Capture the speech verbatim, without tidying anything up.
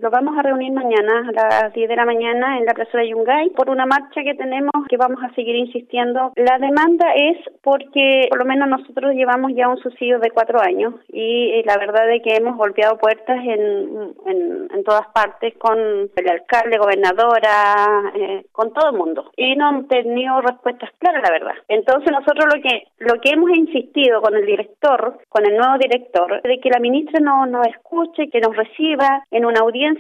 Lo vamos a reunir mañana a las diez de la mañana en la Plaza de Yungay por una marcha que tenemos que vamos a seguir insistiendo. La demanda es porque por lo menos nosotros llevamos ya un subsidio de cuatro años y eh, la verdad es que hemos golpeado puertas en, en, en todas partes con el alcalde, gobernadora, eh, con todo el mundo y no han tenido respuestas claras, la verdad. Entonces nosotros lo que lo que hemos insistido con el director, con el nuevo director, de que la ministra no nos escuche, que nos reciba en una audiencia